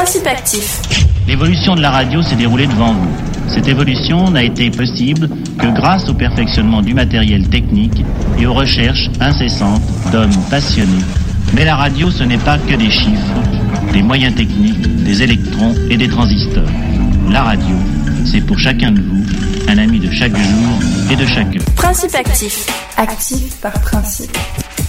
Principe actif. L'évolution de la radio s'est déroulée devant vous. Cette évolution n'a été possible que grâce au perfectionnement du matériel technique et aux recherches incessantes d'hommes passionnés. Mais la radio, ce n'est pas que des chiffres, des moyens techniques, des électrons et des transistors. La radio, c'est pour chacun de vous un ami de chaque jour et de chaque heure. Principe actif. Actif par principe.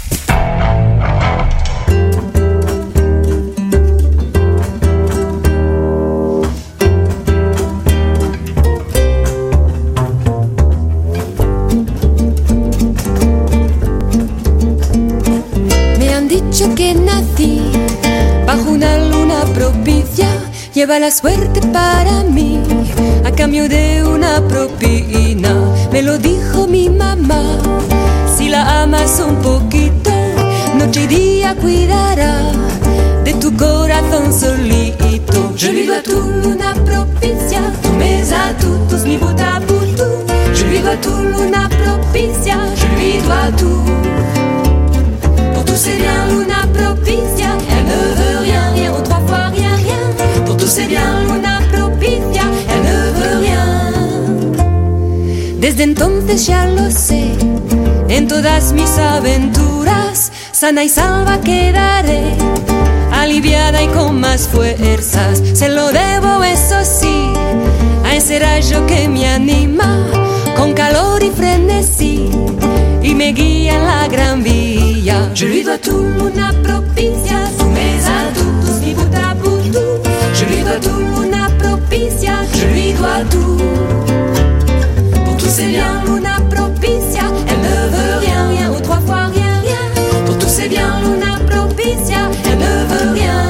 Que nací bajo una luna propicia, lleva la suerte para mí a cambio de una propina. Me lo dijo mi mamá, si la amas un poquito, noche y día cuidará de tu corazón solito. Je lui dois tout luna propicia, tous mes atouts, tous mi bout à bout tout. Je lui dois tout luna propicia, je lui dois tout. Pour tous c'est bien Luna propicia, elle ne veut rien, rien ou trois fois rien, rien. Pour tous c'est bien Luna propicia, elle ne veut rien. Desde entonces ya lo sé, en todas mis aventuras, sana y salva quedaré, aliviada y con más fuerzas. Se lo debo, eso sí, a ese rayo que me anima, con calor y frenesí, y me guía en la gran vía. Je lui dois tout luna propicia, tous mes atouts, tous mi bout à bout tout. Je lui dois tout luna propicia, je lui dois tout. Pour tous c'est bien luna propicia, elle ne veut rien, rien ou trois fois rien, rien. Pour tous c'est bien luna propicia, elle ne veut rien.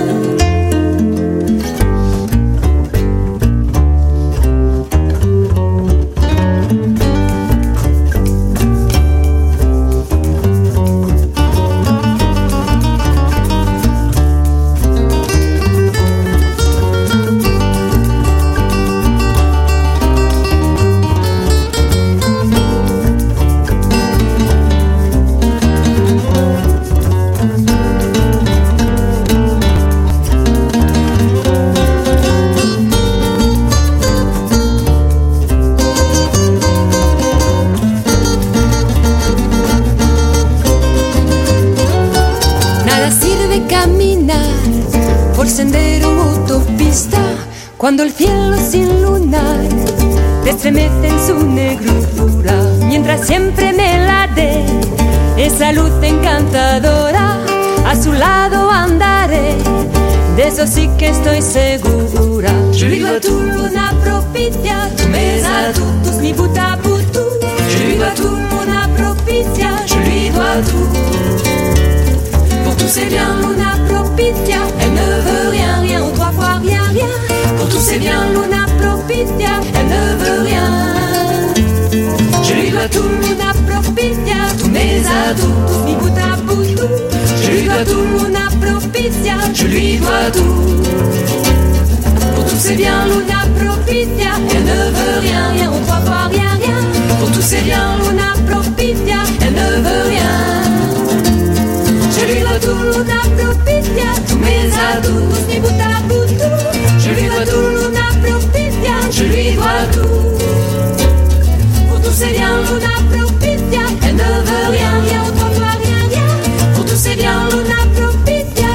Sendero u autopista, cuando el cielo sin lunar te estremece en su negrura, mientras siempre me la dé esa luz encantadora, a su lado andaré, de eso sí que estoy segura. Je lui dois tout luna propicia, tous mes atouts, tous mi bout à bout tout. Je lui dois tout luna propicia, je lui dois tout. Pour tous c'est bien luna propicia, elle ne veut rien, rien ou trois fois rien, rien. Pour tous c'est bien luna propicia, elle ne veut rien. Je lui dois tout luna propicia, tous mes atouts, tous mi bout à bout tout. Je lui dois tout luna propicia, je lui dois tout. Pour tous c'est bien luna propicia, elle ne veut rien, rien ou trois fois rien, rien. Pour tous c'est bien luna propicia, elle ne veut rien. Je lui dois tout luna propicia, tous mes atouts, tous mi bout à bout tout. Je lui dois tout luna propicia, je lui dois tout. Pour tous c'est bien luna propicia, elle ne veut rien, rien ou trois fois rien, rien. Pour tous c'est bien luna propicia,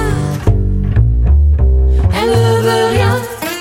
elle ne veut rien.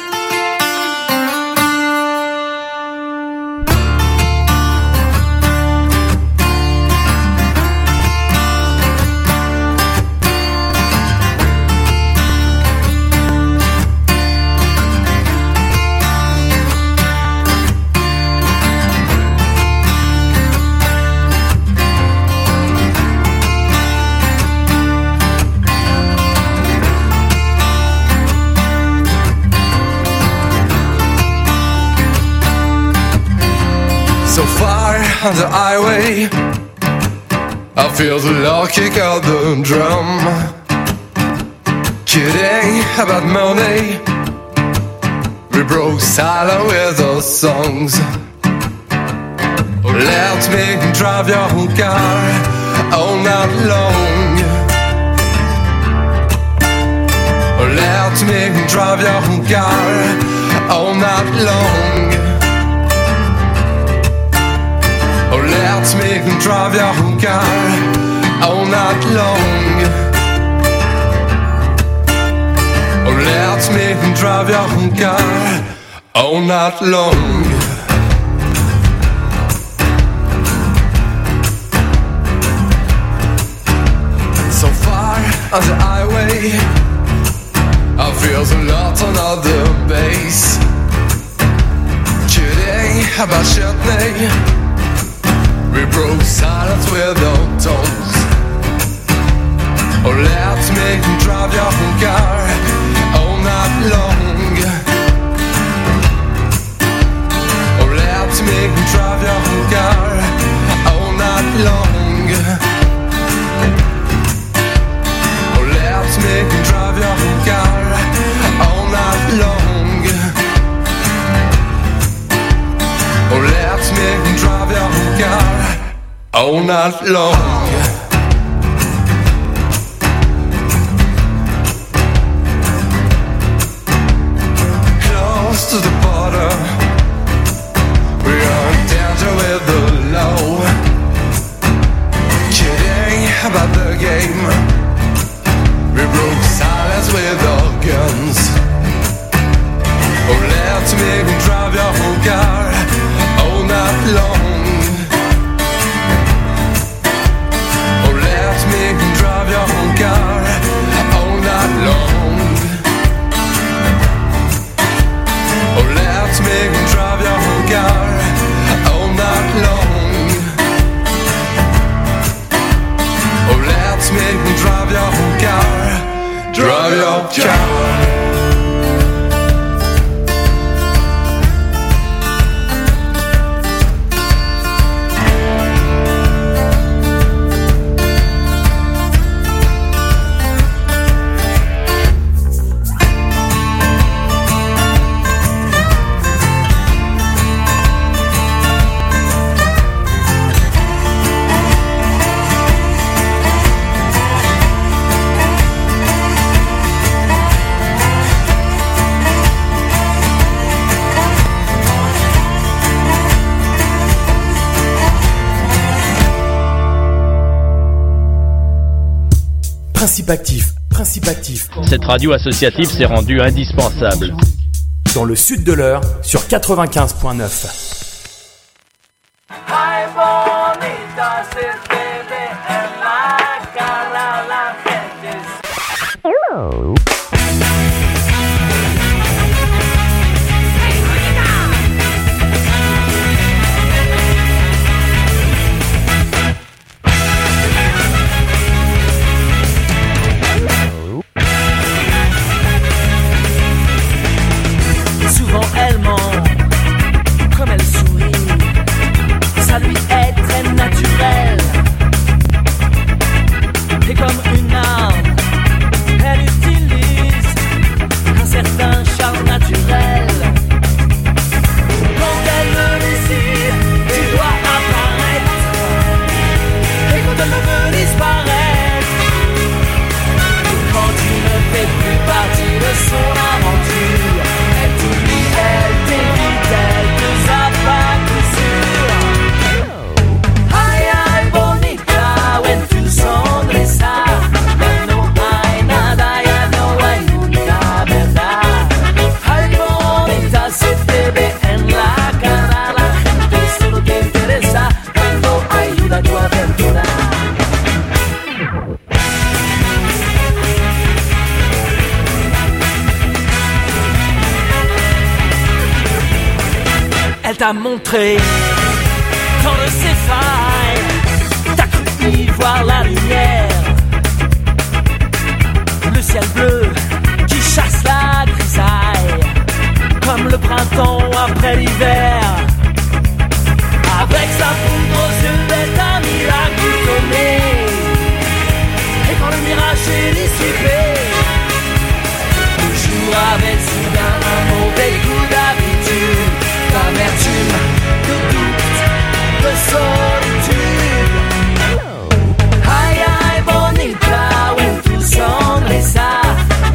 So far on the highway, I feel the Lord kick out the drum. Kidding about money, we broke silent with our songs. Let me drive your car all night long. Let let me drive your car all night long. Oh, let me drive your car all night long. Oh, let me drive your car all night long. So far on the highway, I feel a lot on other base. Kidding about Chutney, we broke silence with our tones. Oh, let me drive your car all night long. Oh, let me drive your car all night long. Oh, let me drive your car all night long. Oh, let me drive your car all night long. To the border, we are in danger with the law. Kidding about the game, we broke silence with our guns. Oh, let me drive your car all night long. Oh, let me drive your car all night long. Oh, let me drive your car all night long. Oh, let me drive your car, drive your car. Principe actif. Cette radio associative s'est rendue indispensable. Dans le sud de l'Eure, sur 95.9. Elle ment, comme elle sourit, ça lui est très naturel. Et comme une arme, elle utilise un certain charme naturel. Quand elle me désire, tu dois apparaître. Et quand elle me veut disparaître, quand tu ne fais plus partie de son aventure, elle t'oublie, elle t'évite, elle te zappe à coup sûr. Ay, ay, bonita, when tu sonrisa, ya no hay nada, ya no hay única verdad. Ay, bonita, se te ve en la cara, la gente solo te interesa cuando ayuda a tu aventura. Elle t'a montré dans de ses failles, t'as cru y voir la lumière, le ciel bleu qui chasse la grisaille, comme le printemps après l'hiver. Avec sa poudre aux yeux, est un miracle donné, et quand le mirage est dissipé, le jour avait soudain un mauvais coup d'habitude, d'amertume, de doute, de solitude. Ay, ay, bonita, when tu sonrisa,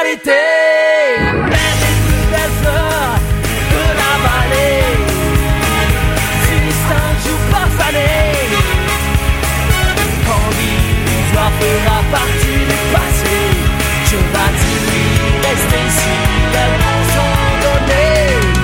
vérité. Même les plus belles fleurs de la vallée finissent un jour par faner. Quand l'histoire fera partie du passé, je vais-tu rester ici, elles vont s'en donner.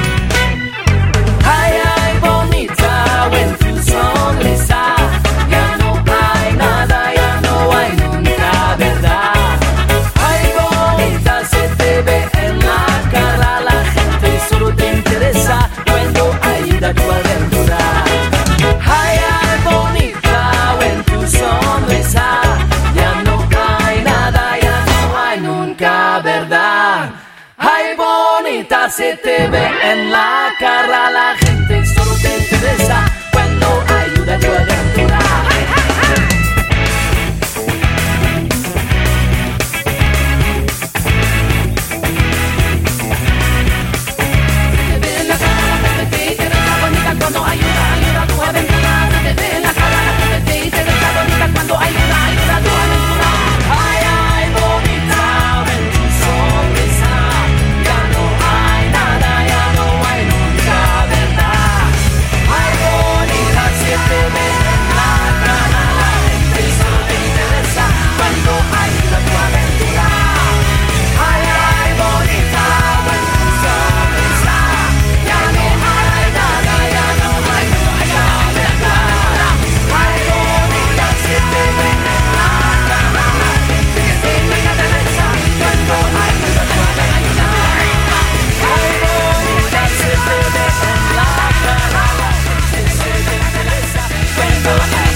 Ay, ay, bonita, when tu sonrisa, ya no hay nada, ya no hay nunca verdad. Ay, bonita, se te ve en la cara, la gente solo te interesa cuando ayuda tu aventura. Ay, ay, bonita, when tu sonrisa, ya no hay nada, ya no hay nunca verdad. Ay, bonita, se te ve en la cara, la gente solo te interesa cuando ayuda tu aventura. Se te ve en la cara, la gente te interesa bonita cuando ayuda tu aventura. Se te ve en la cara, la gente te interesa bonita cuando ayuda tu aventura. Ay, ay, bonita, ven tu sonrisa, ya no hay nada, ya no hay nunca verdad. Ay, bonita, se te ve en la cara, la gente solo te interesa cuando ayuda tu aventura. Ay, ay, bonita, ven tu sonrisa, ya no hay nada, ya no hay nunca verdad. Ay, bonita, se te ve en la cara, la gente te interesa cuando ayuda tu aventura. Ay, bonita, se te ve en la cara, la gente te interesa cuando ayuda tu aventura.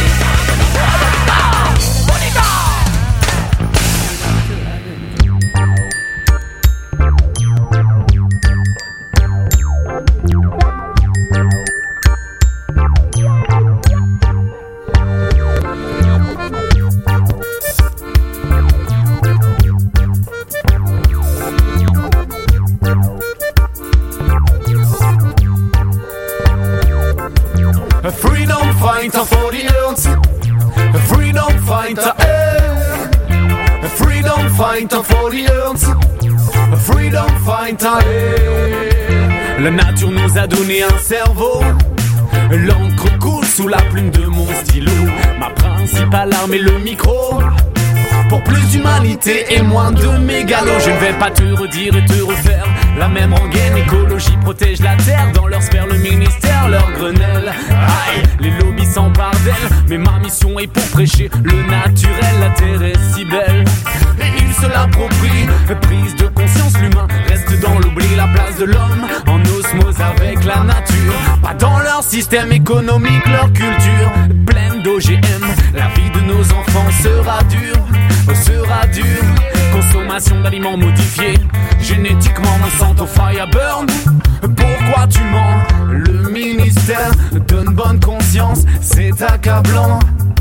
A freedom fighter for the earth, a freedom fighter, a freedom fighter for the earth, a freedom fighter. La nature nous a donné un cerveau, l'encre coule sous la plume de mon stylo. Ma principale arme est le micro, pour plus d'humanité et moins de mégalo. Je ne vais pas te redire et te refaire la même rengaine. Écologie protège la terre, dans leur sphère le ministère, leur grenelle. Aïe, les lobbies s'emparent d'elle, mais ma mission est pour prêcher le naturel. La terre est si belle et ils se l'approprient. Prise de conscience, l'humain reste dans l'oubli. La place de l'homme en osmose avec la nature, pas dans leur système économique, leur culture pleine d'OGM. La vie de nos enfants sera dure, sera dure. Consommation d'aliments modifiés génétiquement, Monsanto Fireburn. Pourquoi tu mens? Le ministère donne bonne conscience, c'est accablant.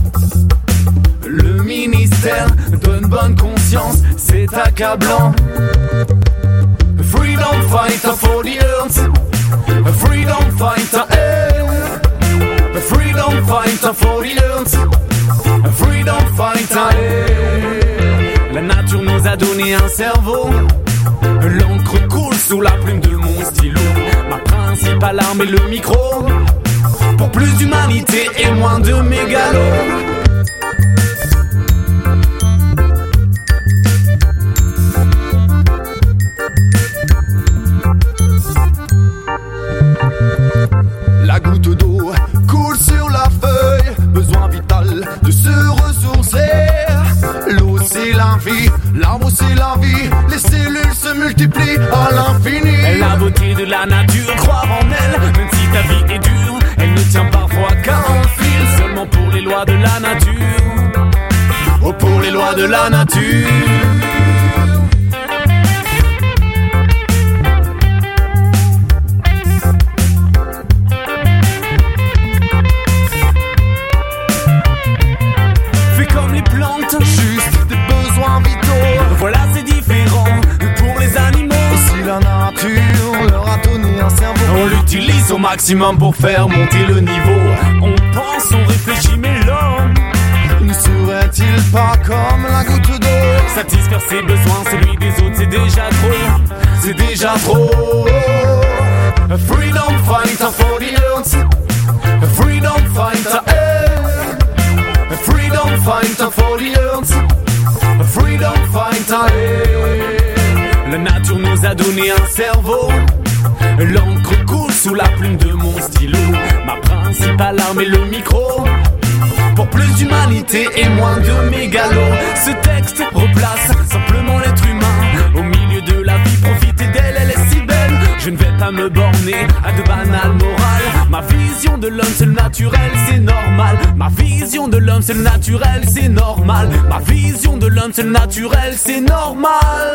Le ministère donne bonne conscience, c'est accablant. Freedom fighter for the earth, a freedom fighter, a freedom fighter for the earth, a freedom fighter. La nature nous a donné un cerveau, l'encre coule sous la plume de mon stylo. Ma principale arme est le micro, pour plus d'humanité et moins de mégalo. La goutte d'eau coule sur la feuille, besoin vital de se ressourcer. L'eau c'est la vie, l'arbre c'est la vie, les cellules se multiplient à l'infini. La beauté de la nature, croire en elle, même si ta vie est dure, elle ne tient parfois qu'à un fil. Seulement pour les lois de la nature, oh pour les lois de la nature. Juste des besoins vitaux. Voilà, c'est différent pour les animaux. Et si la nature leur a donné un cerveau, on l'utilise au maximum pour faire monter le niveau. On pense, on réfléchit, mais l'homme ne serait-il pas comme la goutte d'eau? Satisfaire ses besoins, celui des autres, c'est déjà trop. C'est déjà trop. A freedom fighter for the earth. A freedom fighter, A freedom fighter for the earth. A freedom fighter, La nature nous a donné un cerveau. L'encre coule sous la plume de mon stylo. Ma principale arme est le micro. Pour plus d'humanité et moins de mégalo. Ce texte replace simplement l'être humain au milieu de la vie, profiter d'elle, elle est si belle. Je ne vais pas me borner à de banales morales. Ma vision de l'homme c'est le naturel, c'est normal. Ma vision de l'homme c'est le naturel, c'est normal. Ma vision de l'homme c'est le naturel, c'est normal.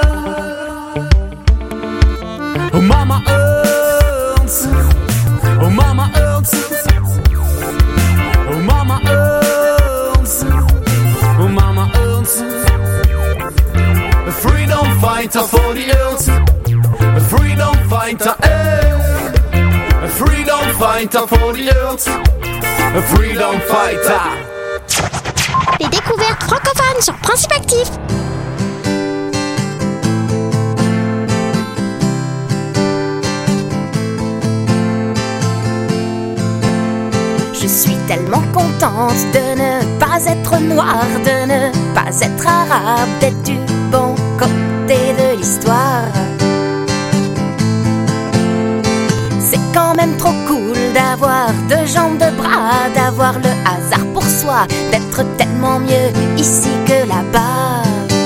Oh mama Earth, oh mama Earth, oh mama Earth, oh mama Earth. A freedom fighter for the earth. A freedom fighter, A freedom fighter for the earth. A freedom fighter. Les découvertes francophones sur Principe Actif. Je suis tellement contente de ne pas être noire, de ne pas être arabe, d'être du bon côté de l'histoire. C'est quand même trop cool d'avoir deux jambes, deux bras, d'avoir le hasard pour soi, d'être tellement mieux ici que là-bas.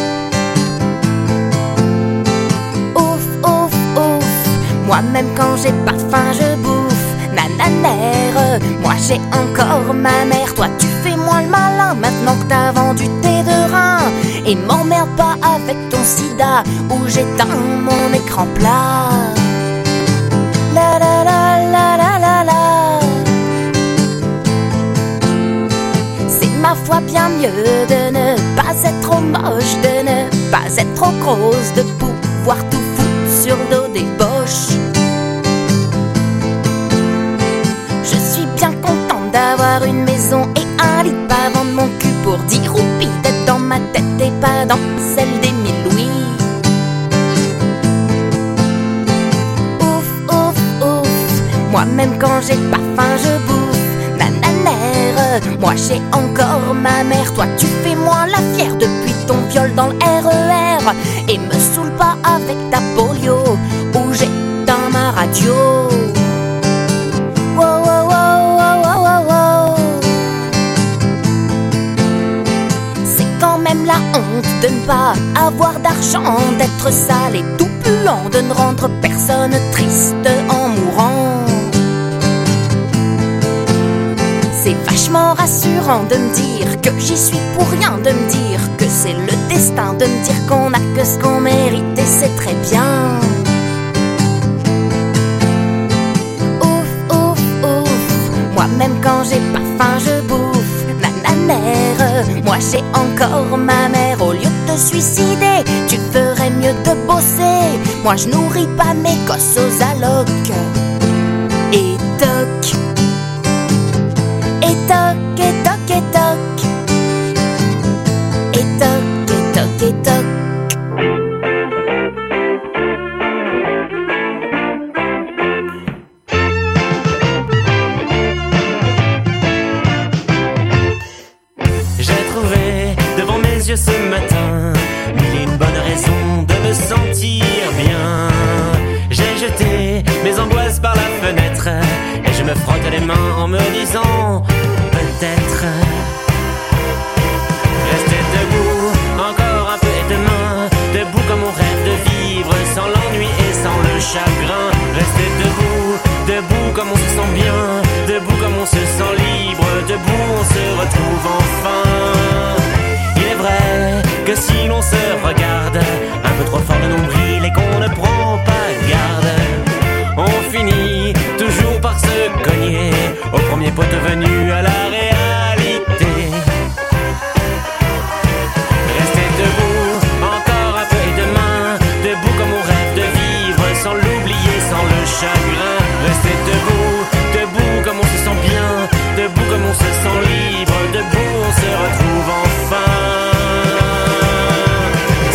Ouf, ouf, ouf, moi-même quand j'ai pas faim je bouffe. Nananère, moi j'ai encore ma mère. Toi tu fais moins le malin maintenant que t'as vendu tes deux reins. Et m'emmerde pas avec ton sida où j'éteins mon écran plat. La la la la la la la. C'est ma foi bien mieux de ne pas être trop moche, de ne pas être trop grosse, de pouvoir tout foutre sur le dos des boches. D'avoir une maison et un lit, pas vendre mon cul pour 10 roupies, d'être dans ma tête et pas dans celle des 1000 louis. Ouf, ouf, ouf, moi-même quand j'ai pas faim je bouffe. Nananère, moi j'ai encore ma mère. Toi tu fais moins la fière depuis ton viol dans le RER. Et me saoule pas avec ta polio où j'ai dans ma radio. Wow, wow, wow. Même la honte de ne pas avoir d'argent, d'être sale et tout puant, de ne rendre personne triste en mourant. C'est vachement rassurant de me dire que j'y suis pour rien, de me dire que c'est le destin, de me dire qu'on a que ce qu'on mérite et c'est très bien. Ouf, ouf, ouf, moi-même quand j'ai pas faim je bouffe. Moi j'ai encore ma mère. Au lieu de te suicider, tu ferais mieux de bosser. Moi je nourris pas mes gosses aux allocs. Et toc, et toc, et toc, et toc, et toc, et toc, et toc. Ce matin, mille et une bonnes raisons de me sentir bien. J'ai jeté mes angoisses par la fenêtre et je me frotte les mains en me disant peut-être rester debout encore un peu et demain, debout comme on rêve de vivre sans l'ennui et sans le chagrin. Rester debout, debout comme on se sent bien, debout comme on se sent libre, debout on se retrouve enfin. Il est vrai que si l'on se regarde un peu trop fort le nombril et qu'on ne prend pas garde, on finit toujours par se cogner au premier poteau venu à la réalité. Rester debout encore un peu et demain, debout comme on rêve de vivre sans l'oublier, sans le chagrin. Rester debout, debout comme on se sent bien, debout comme on se sent libre, debout on se retrouve enfin.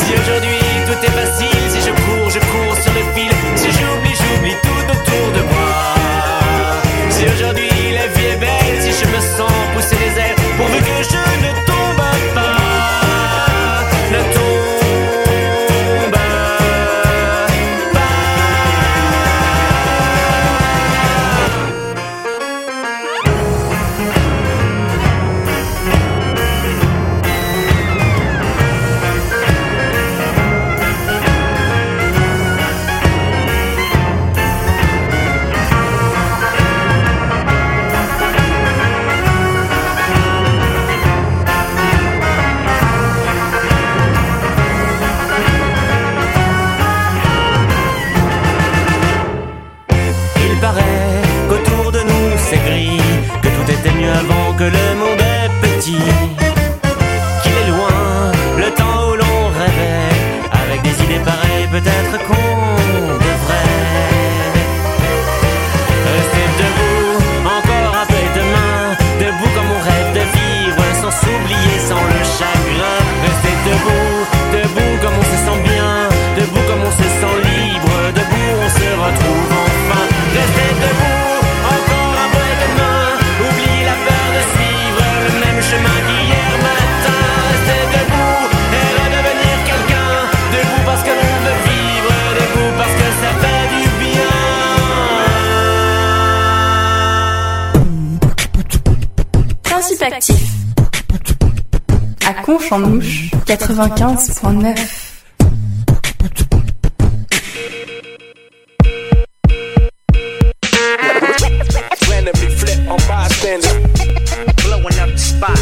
Chanouche, 95.9. Randomly flip on bystanders, blowing up the spot.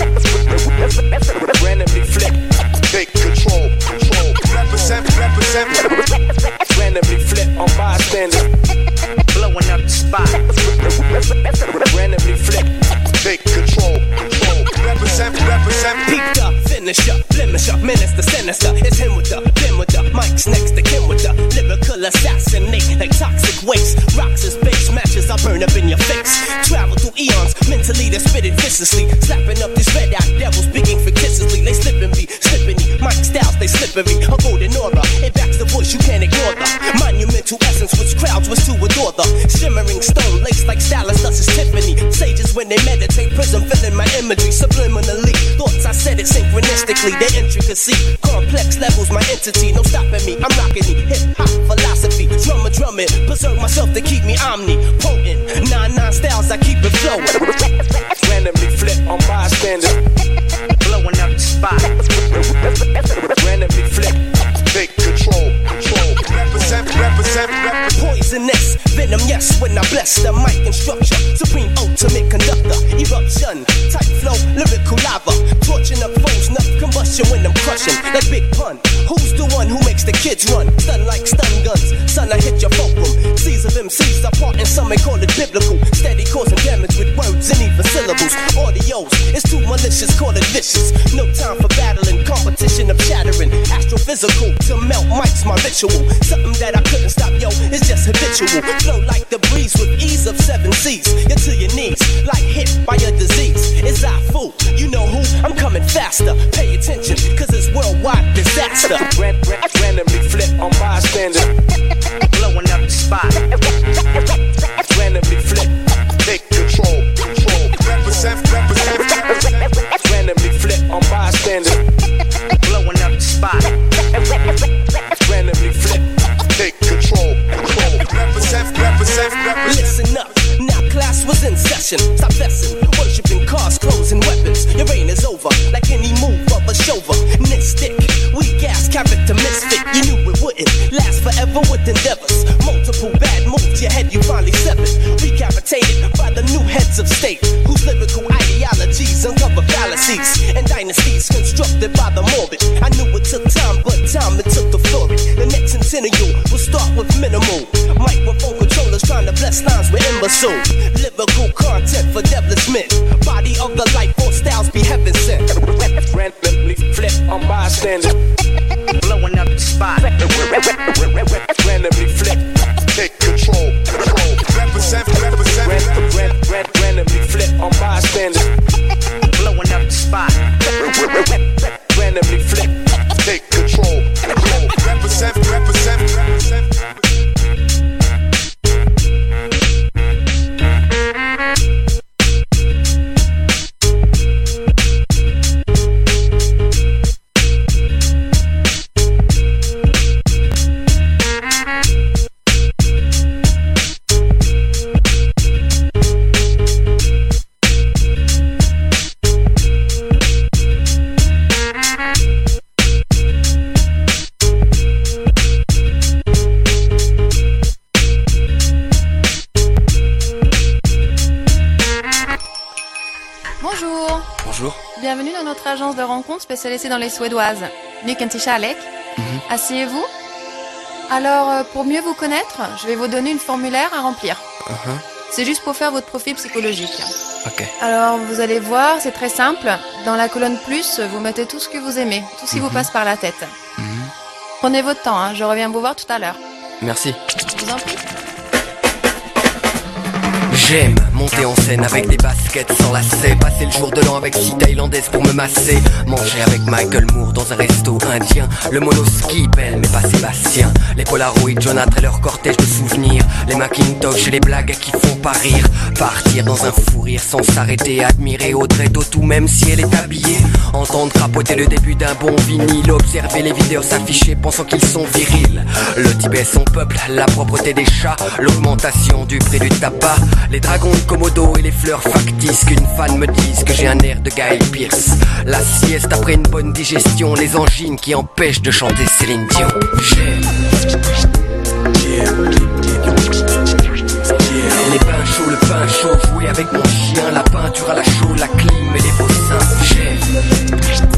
Randomly flip, take control. Represent. Randomly flip on bystanders, blowing up the spot. Randomly flip, take control. Represent. Peeped up, finish up, blemish up, menace the sinister. It's him with the, Ben with the, Mike's next to Kim with the lyrical assassinate like toxic waste. Rocks as base matches, I burn up in your face. Travel through eons, mentally they spit it viciously. Slapping up these red-eyed devils, speaking fictitiously. They slipping me. Mike styles, they slippery. A golden aura, it backs the voice, you can't ignore the monumental essence which crowds was to adore the shimmering stone laced like stylist, thus is Tiffany. Sages when they meditate, prism filling my imagery subliminally. Thoughts I said it synchronistically, their intricacy, complex levels, my entity, no stopping me. I'm rocking the hip-hop philosophy, drumming, preserve myself to keep me omnipotent. 9 styles, I keep it flowing. Randomly flip on bystanders, blowing up the spot. Randomly flip, take control. Represent. Poisonous venom, yes, when I bless the mic and structure. Supreme ultimate conductor, eruption, type flow, lyrical lava. Torching up flames, enough combustion when I'm crushing. Like Big Pun, who's the one who makes the kids run? Stun like stun guns, son, I hit your fulcrum. Seas of MCs apart and some may call it biblical. Steady causing damage with words and even syllables. Audios, it's too malicious, call it vicious. No time for battling, competition of shattering. Astrophysical, to melt mics, my ritual. Something that I couldn't stop, yo, it's just habitual. Flow like the breeze with ease of 7 seas. You're to your knees, like hit by a disease. It's I fool, you know who? I'm coming faster. Pay attention, cause it's worldwide disaster. Randomly flip on bystanders, blowing up the spot. Randomly flip, take control. Represent. Randomly flip on bystanders, blowing up the spot. Randomly flip, take control. Represent. Listen up, now class was in session. Stop fessing, worshipping cars, clothes, and weapons. Your reign is over, like any move of a chauvinistic. Weak ass character misfit, you knew it wouldn't last forever with endeavors. Multiple bad moves, your head you finally severed. Recapitated by the new heads of state, whose lyrical ideologies uncover fallacies and dynasties constructed by the morbid. I knew it took time, but time it took to flourish. The next centennial will start with minimal microphone controllers trying to bless lines with imbecile. Lyrical content for devilish men. Body of the life, all styles be heaven sent. Randomly flip on bystanders, blowing up the spot. Randomly flip, take control. Represent. Randomly flip on bystanders, blowing up the spot. Randomly flip, take control. Represent. Bonjour. Bienvenue dans notre agence de rencontres spécialisée dans les Suédoises. Nu kan tisha Alec. Asseyez-vous. Alors, pour mieux vous connaître, je vais vous donner une formulaire à remplir. C'est juste pour faire votre profil psychologique. Ok. Alors, vous allez voir, c'est très simple. Dans la colonne plus, vous mettez tout ce que vous aimez, tout ce qui vous passe par la tête. Prenez votre temps, hein, je reviens vous voir tout à l'heure. Merci. Je vous en prie. J'aime monter en scène avec des baskets sans lacets, passer le jour de l'an avec 6 thaïlandaises pour me masser, manger avec Michael Moore dans un resto indien, le monoski belle mais pas Sébastien, les Polaroid jaunâtres et leur cortège de souvenirs, les Macintosh et les blagues qui font pas rire, partir dans un fou rire sans s'arrêter, admirer Audrey Tautou même si elle est habillée, entendre crapoter le début d'un bon vinyle, observer les vidéos s'afficher pensant qu'ils sont virils, le Tibet son peuple, la propreté des chats, l'augmentation du prix du tabac, les dragons de Komodo et les fleurs factices. Qu'une fan me dise que j'ai un air de Guy Pearce. La sieste après une bonne digestion, les angines qui empêchent de chanter Céline Dion. J'aime les pains chauds, le pain chaud, jouer avec mon chien, la peinture à la chaux, la clim et les beaux seins. J'aime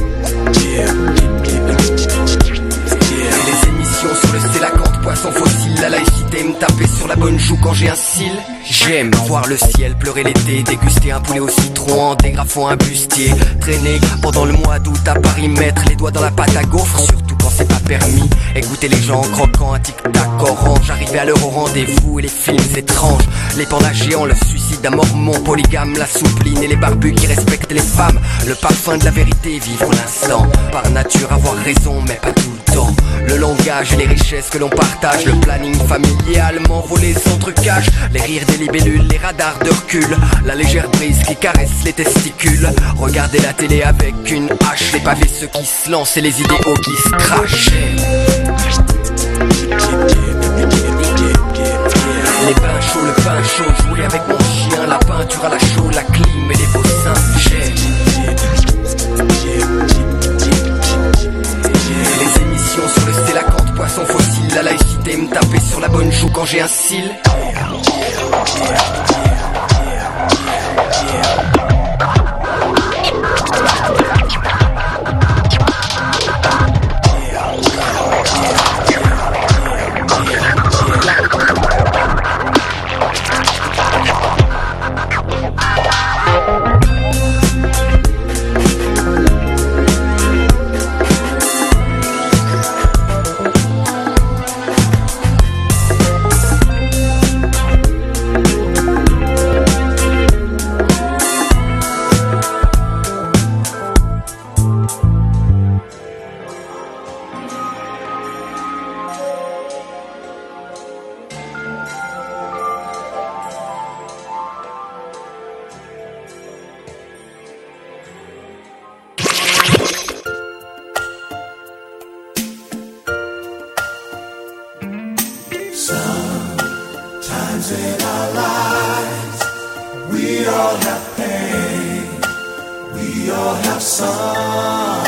les émissions sur le Célacanthe, poisson fossile, la laïcité, me taper sur la bonne joue quand j'ai un cil. J'aime voir le ciel pleurer l'été, déguster un poulet au citron en dégrafant un bustier, traîner pendant le mois d'août à Paris, mettre les doigts dans la pâte à gaufre, surtout quand c'est pas permis, écouter les gens croquant un tic-tac orange, arriver à l'heure au rendez-vous et les films étranges, les pandas géants, le suicide d'un mormon polygame, la soupline et les barbus qui respectent les femmes, le parfum de la vérité, vivre l'instant, par nature avoir raison mais pas tout le temps, le langage et les richesses que l'on partage, le planning familial m'envoler sans trucage, les rires des libellules, les radars de recul, la légère brise qui caresse les testicules, regarder la télé avec une hache, les pavés ceux qui se lancent et les idéaux qui se crachent. Les pains chauds, le pain chaud, jouer avec mon chien, la peinture à la chaux, la clim et les beaux seins. Les émissions sur le Célacanthe, poisson fossile, la laïcité, me taper sur la bonne joue quand j'ai un cil. We all have pain, we all have sorrow.